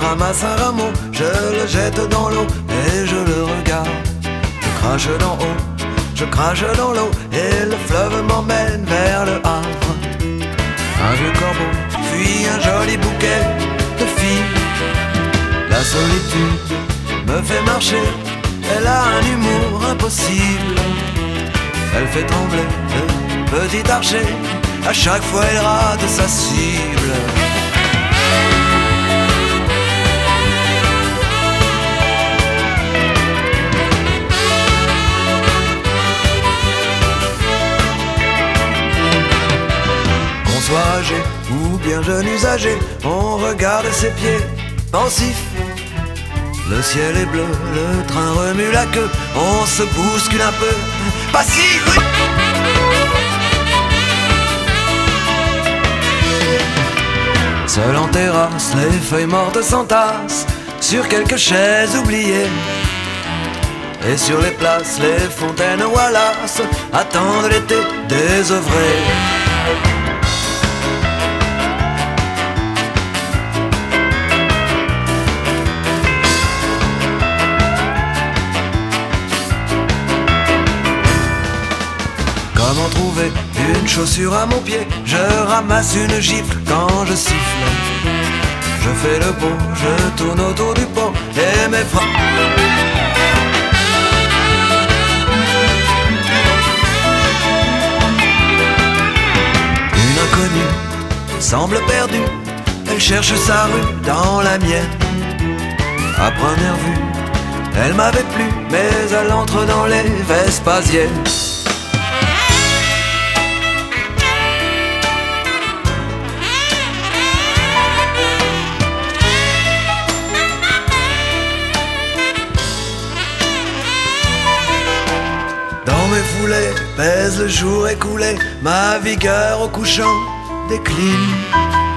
ramasse un rameau, je le jette dans l'eau et je le regarde. Je crache d'en haut, je crache dans l'eau et le fleuve m'emmène vers le Havre. Un vieux corbeau fuit un joli bouquet de filles. La solitude me fait marcher, elle a un humour impossible. Elle fait trembler le petit archer, à chaque fois elle rate sa cible. Qu'on soit âgé ou bien jeune usagé, on regarde ses pieds pensifs. Le ciel est bleu, le train remue la queue, on se bouscule un peu, passif. Seul en terrasse, les feuilles mortes s'entassent sur quelques chaises oubliées. Et sur les places, les fontaines Wallace attendent l'été désœuvré. Comment trouver une chaussure à mon pied? Je ramasse une gifle quand je siffle. Je fais le beau, je tourne autour du pot et mes frères. Une inconnue semble perdue, elle cherche sa rue dans la mienne. À première vue, elle m'avait plu, mais elle entre dans les Vespasiennes. Dans mes foulées pèse le jour écoulé, ma vigueur au couchant décline.